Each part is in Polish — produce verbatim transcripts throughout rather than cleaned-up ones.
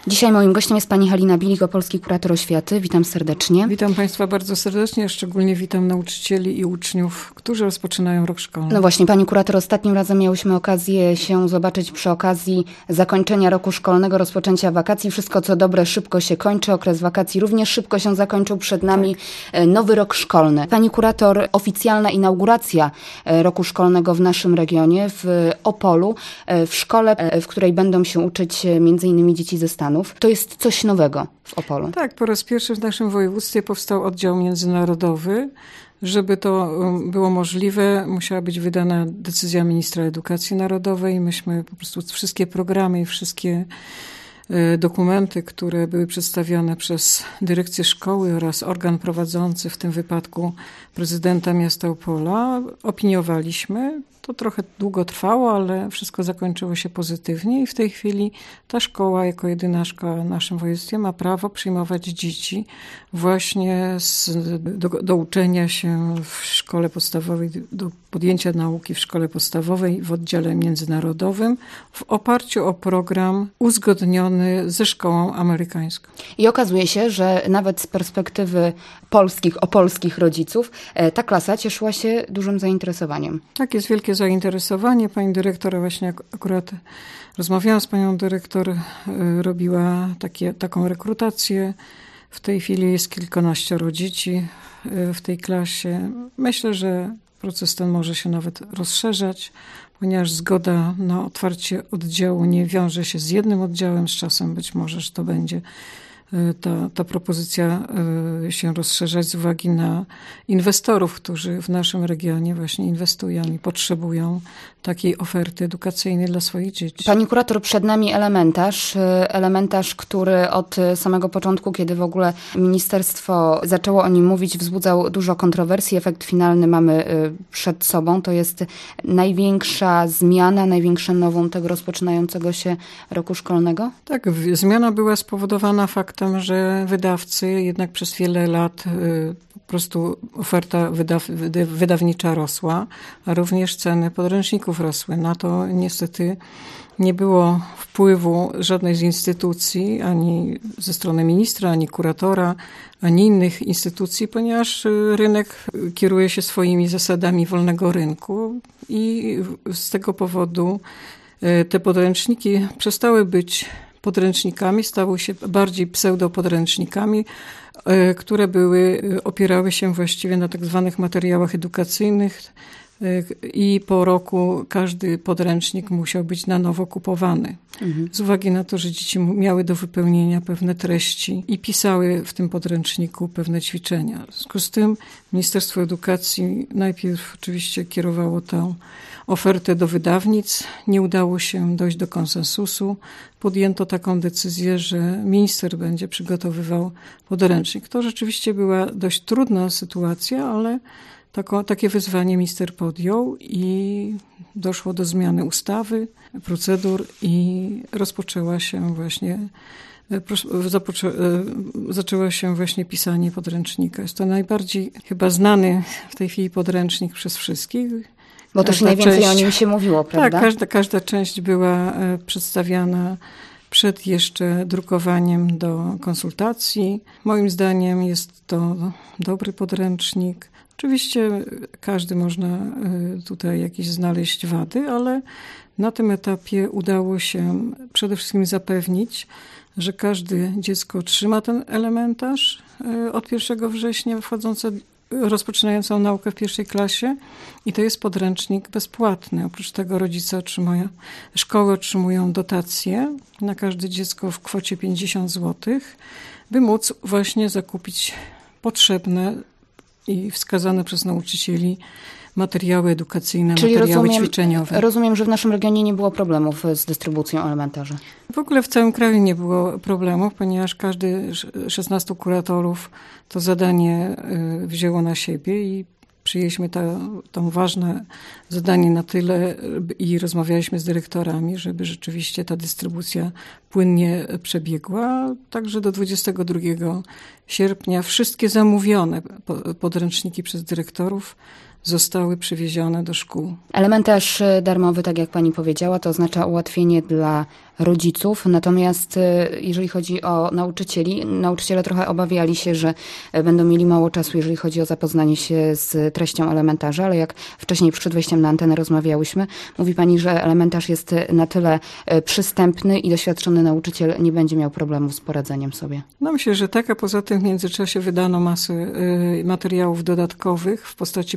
Dzisiaj moim gościem jest pani Halina Bilik, opolski kurator oświaty. Witam serdecznie. Witam Państwa bardzo serdecznie, szczególnie witam nauczycieli i uczniów, którzy rozpoczynają rok szkolny. No właśnie, pani kurator, ostatnim razem miałyśmy okazję się zobaczyć przy okazji zakończenia roku szkolnego, rozpoczęcia wakacji. Wszystko co dobre szybko się kończy, okres wakacji również szybko się zakończył. Przed nami tak. Nowy rok szkolny. Pani kurator, oficjalna inauguracja roku szkolnego w naszym regionie, w Opolu, w szkole, w której będą się uczyć między innymi dzieci ze Stanów. To jest coś nowego w Opolu. Tak, po raz pierwszy w naszym województwie powstał oddział międzynarodowy. Żeby to było możliwe, musiała być wydana decyzja ministra edukacji narodowej. Myśmy po prostu wszystkie programy i wszystkie dokumenty, które były przedstawione przez dyrekcję szkoły oraz organ prowadzący, w tym wypadku prezydenta miasta Opola, opiniowaliśmy. To trochę długo trwało, ale wszystko zakończyło się pozytywnie i w tej chwili ta szkoła, jako jedyna szkoła w naszym województwie, ma prawo przyjmować dzieci właśnie z, do, do uczenia się w szkole podstawowej, do podjęcia nauki w szkole podstawowej w oddziale międzynarodowym w oparciu o program uzgodniony ze szkołą amerykańską. I okazuje się, że nawet z perspektywy polskich, opolskich rodziców ta klasa cieszyła się dużym zainteresowaniem. Tak, jest wielkie zainteresowanie. Pani dyrektor, właśnie akurat rozmawiałam z panią dyrektor, robiła takie, taką rekrutację. W tej chwili jest kilkanaścioro dzieci w tej klasie. Myślę, że proces ten może się nawet rozszerzać, ponieważ zgoda na otwarcie oddziału nie wiąże się z jednym oddziałem. Z czasem być może, że to będzie ta, ta propozycja się rozszerzać z uwagi na inwestorów, którzy w naszym regionie właśnie inwestują i potrzebują takiej oferty edukacyjnej dla swoich dzieci. Pani kurator, przed nami elementarz, elementarz, który od samego początku, kiedy w ogóle ministerstwo zaczęło o nim mówić, wzbudzał dużo kontrowersji. Efekt finalny mamy przed sobą. To jest największa zmiana, największe nowum tego rozpoczynającego się roku szkolnego? Tak, zmiana była spowodowana faktem, że wydawcy jednak przez wiele lat po prostu oferta wydaw, wydawnicza rosła, a również ceny podręczników rosły. Na to niestety nie było wpływu żadnej z instytucji, ani ze strony ministra, ani kuratora, ani innych instytucji, ponieważ rynek kieruje się swoimi zasadami wolnego rynku i z tego powodu te podręczniki przestały być podręcznikami, stały się bardziej pseudopodręcznikami, które były, opierały się właściwie na tak zwanych materiałach edukacyjnych i po roku każdy podręcznik musiał być na nowo kupowany. Mhm. Z uwagi na to, że dzieci miały do wypełnienia pewne treści i pisały w tym podręczniku pewne ćwiczenia. W związku z tym Ministerstwo Edukacji najpierw oczywiście kierowało tę ofertę do wydawnic. Nie udało się dojść do konsensusu. Podjęto taką decyzję, że minister będzie przygotowywał podręcznik. To rzeczywiście była dość trudna sytuacja, ale Tako, takie wyzwanie minister podjął i doszło do zmiany ustawy, procedur i rozpoczęła się właśnie, zapoczę, zaczęło się właśnie pisanie podręcznika. Jest to najbardziej chyba znany w tej chwili podręcznik przez wszystkich. Bo też najwięcej część, o nim się mówiło, prawda? Tak, każda, każda część była przedstawiana przed jeszcze drukowaniem do konsultacji. Moim zdaniem jest to dobry podręcznik. Oczywiście każdy można tutaj jakieś znaleźć wady, ale na tym etapie udało się przede wszystkim zapewnić, że każde dziecko otrzyma ten elementarz od pierwszego września wchodzące, rozpoczynającą naukę w pierwszej klasie i to jest podręcznik bezpłatny. Oprócz tego rodzice otrzymują, szkoły otrzymują dotacje na każde dziecko w kwocie pięćdziesiąt złotych, by móc właśnie zakupić potrzebne i wskazane przez nauczycieli materiały edukacyjne, Czyli materiały rozumiem, ćwiczeniowe. Rozumiem, że w naszym regionie nie było problemów z dystrybucją elementarzy. W ogóle w całym kraju nie było problemów, ponieważ każdy szesnastu kuratorów to zadanie wzięło na siebie i przyjęliśmy to, to ważne zadanie na tyle i rozmawialiśmy z dyrektorami, żeby rzeczywiście ta dystrybucja płynnie przebiegła. Także do dwudziestego drugiego sierpnia wszystkie zamówione podręczniki przez dyrektorów zostały przywiezione do szkół. Elementarz darmowy, tak jak pani powiedziała, to oznacza ułatwienie dla rodziców. Natomiast jeżeli chodzi o nauczycieli, nauczyciele trochę obawiali się, że będą mieli mało czasu, jeżeli chodzi o zapoznanie się z treścią elementarza, ale jak wcześniej przed wejściem na antenę rozmawiałyśmy, mówi pani, że elementarz jest na tyle przystępny i doświadczony nauczyciel nie będzie miał problemów z poradzeniem sobie. No myślę, że tak, a poza tym w międzyczasie wydano masę materiałów dodatkowych w postaci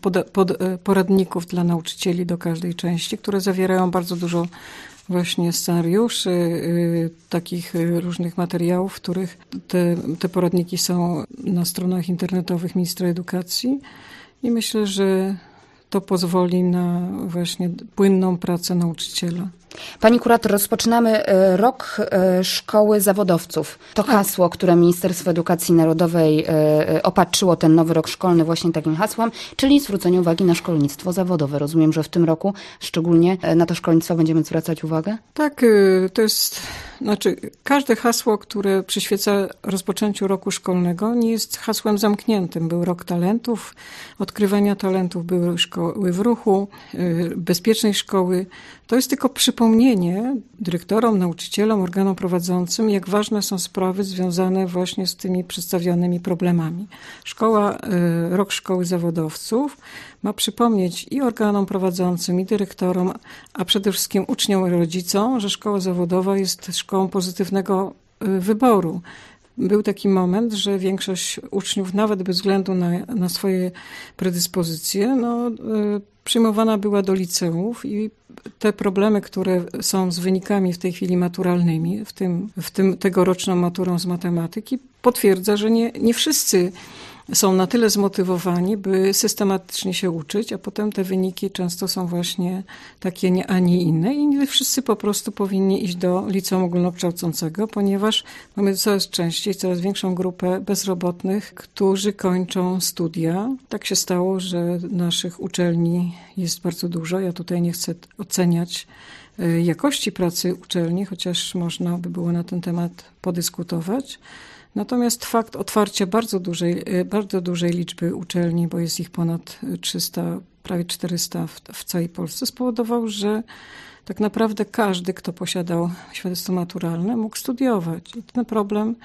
poradników dla nauczycieli do każdej części, które zawierają bardzo dużo właśnie scenariuszy, y, takich różnych materiałów, w których te, te poradniki są na stronach internetowych Ministra Edukacji i myślę, że to pozwoli na właśnie płynną pracę nauczyciela. Pani kurator, rozpoczynamy rok szkoły zawodowców. To hasło, które Ministerstwo Edukacji Narodowej opatrzyło ten nowy rok szkolny właśnie takim hasłem, czyli zwrócenie uwagi na szkolnictwo zawodowe. Rozumiem, że w tym roku szczególnie na to szkolnictwo będziemy zwracać uwagę? Tak, to jest, znaczy każde hasło, które przyświeca rozpoczęciu roku szkolnego, nie jest hasłem zamkniętym. Był rok talentów, odkrywania talentów, były szkoły w ruchu, bezpiecznej szkoły. To jest tylko przypomnienie dyrektorom, nauczycielom, organom prowadzącym, jak ważne są sprawy związane właśnie z tymi przedstawionymi problemami. Szkoła, rok szkoły zawodowców ma przypomnieć i organom prowadzącym, i dyrektorom, a przede wszystkim uczniom i rodzicom, że szkoła zawodowa jest szkołą pozytywnego wyboru. Był taki moment, że większość uczniów, nawet bez względu na, na swoje predyspozycje, no, przyjmowana była do liceów i te problemy, które są z wynikami w tej chwili maturalnymi, w tym, w tym tegoroczną maturą z matematyki, potwierdza, że nie, nie wszyscy są na tyle zmotywowani, by systematycznie się uczyć, a potem te wyniki często są właśnie takie, nie, a nie inne i nie wszyscy po prostu powinni iść do liceum ogólnokształcącego, ponieważ mamy coraz częściej, coraz większą grupę bezrobotnych, którzy kończą studia. Tak się stało, że naszych uczelni jest bardzo dużo. Ja tutaj nie chcę oceniać jakości pracy uczelni, chociaż można by było na ten temat podyskutować. Natomiast fakt otwarcia bardzo dużej, bardzo dużej liczby uczelni, bo jest ich ponad trzysta, prawie czterysta w, w całej Polsce, spowodował, że tak naprawdę każdy, kto posiadał świadectwo maturalne, mógł studiować. I ten problem,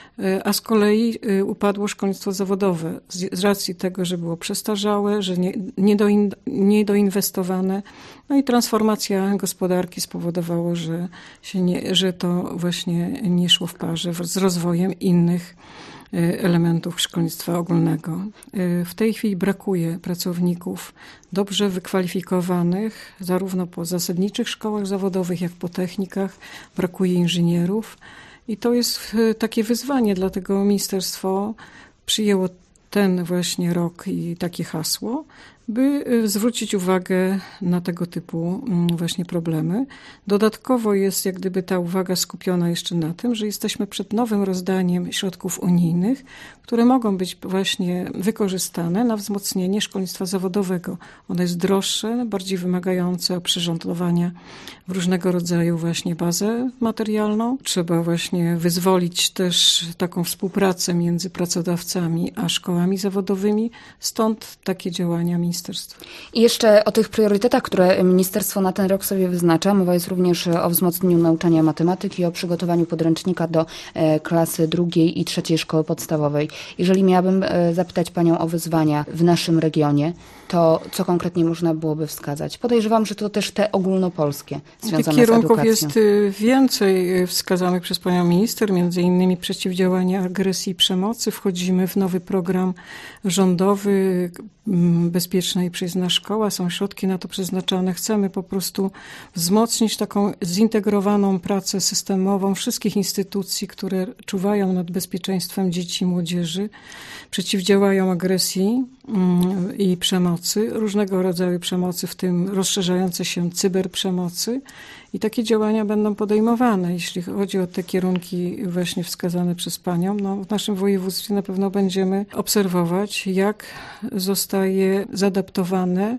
a z kolei upadło szkolnictwo zawodowe z racji tego, że było przestarzałe, że nie, niedoin, niedoinwestowane. No i transformacja gospodarki spowodowała, że, się nie, że to właśnie nie szło w parze z rozwojem innych elementów szkolnictwa ogólnego. W tej chwili brakuje pracowników dobrze wykwalifikowanych, zarówno po zasadniczych szkołach zawodowych, jak po technikach. Brakuje inżynierów. I to jest takie wyzwanie, dlatego ministerstwo przyjęło ten właśnie rok i takie hasło, by zwrócić uwagę na tego typu właśnie problemy. Dodatkowo jest jak gdyby ta uwaga skupiona jeszcze na tym, że jesteśmy przed nowym rozdaniem środków unijnych, które mogą być właśnie wykorzystane na wzmocnienie szkolnictwa zawodowego. Ono jest droższe, bardziej wymagające oprzyrządowania w różnego rodzaju właśnie bazę materialną. Trzeba właśnie wyzwolić też taką współpracę między pracodawcami a szkołami zawodowymi. Stąd takie działania ministerstwa. I jeszcze o tych priorytetach, które ministerstwo na ten rok sobie wyznacza. Mowa jest również o wzmocnieniu nauczania matematyki i o przygotowaniu podręcznika do klasy drugiej i trzeciej szkoły podstawowej. Jeżeli miałabym zapytać panią o wyzwania w naszym regionie, to co konkretnie można byłoby wskazać? Podejrzewam, że to też te ogólnopolskie związane z edukacją. Tych kierunków jest więcej wskazanych przez panią minister, między innymi przeciwdziałanie agresji i przemocy. Wchodzimy w nowy program rządowy Bezpieczna i Przyjazna Szkoła. Są środki na to przeznaczane. Chcemy po prostu wzmocnić taką zintegrowaną pracę systemową wszystkich instytucji, które czuwają nad bezpieczeństwem dzieci i młodzieży, przeciwdziałają agresji i przemocy, różnego rodzaju przemocy, w tym rozszerzające się cyberprzemocy. I takie działania będą podejmowane. Jeśli chodzi o te kierunki właśnie wskazane przez panią, no w naszym województwie na pewno będziemy obserwować, jak zostaje zaadaptowane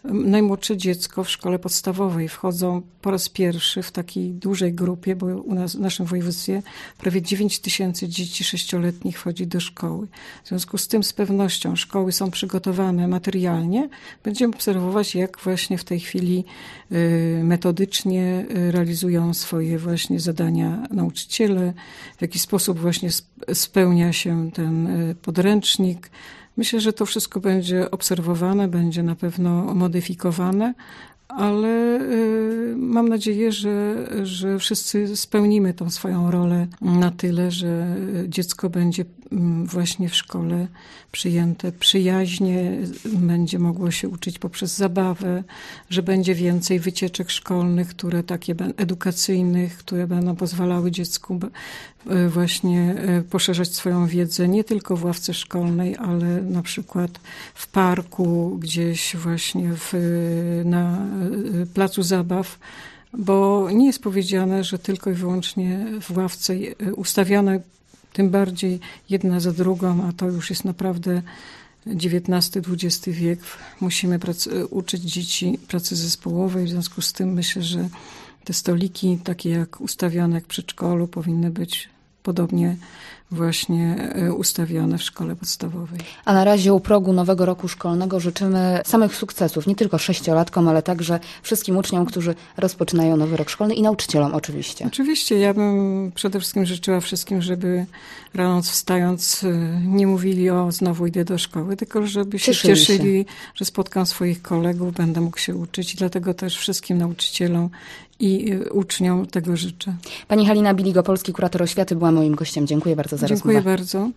najmłodsze dziecko w szkole podstawowej. Wchodzą po raz pierwszy w takiej dużej grupie, bo u nas w naszym województwie prawie dziewięć tysięcy dzieci sześcioletnich wchodzi do szkoły. W związku z tym z pewnością szkoły są przygotowane materialnie. Będziemy obserwować, jak właśnie w tej chwili metodycznie realizują swoje właśnie zadania nauczyciele, w jaki sposób właśnie spełnia się ten podręcznik. Myślę, że to wszystko będzie obserwowane, będzie na pewno modyfikowane, ale mam nadzieję, że, że wszyscy spełnimy tą swoją rolę na tyle, że dziecko będzie właśnie w szkole przyjęte przyjaźnie, będzie mogło się uczyć poprzez zabawę, że będzie więcej wycieczek szkolnych, które takie edukacyjnych, które będą pozwalały dziecku właśnie poszerzać swoją wiedzę nie tylko w ławce szkolnej, ale na przykład w parku, gdzieś właśnie w, na placu zabaw, bo nie jest powiedziane, że tylko i wyłącznie w ławce ustawione, tym bardziej jedna za drugą, a to już jest naprawdę dziewiętnasty dwudziesty wiek. Musimy prac- uczyć dzieci pracy zespołowej, w związku z tym myślę, że te stoliki, takie jak ustawione jak w przedszkolu, powinny być podobnie właśnie ustawione w szkole podstawowej. A na razie u progu nowego roku szkolnego życzymy samych sukcesów, nie tylko sześciolatkom, ale także wszystkim uczniom, którzy rozpoczynają nowy rok szkolny i nauczycielom oczywiście. Oczywiście, ja bym przede wszystkim życzyła wszystkim, żeby rano wstając nie mówili o znowu idę do szkoły, tylko żeby się Cieszyli cieszyli, się. że spotkam swoich kolegów, będę mógł się uczyć i dlatego też wszystkim nauczycielom i uczniom tego życzę. Pani Halina Biligo, polski kurator oświaty, była moim gościem. Dziękuję bardzo za Dziękuję rozmowę. bardzo.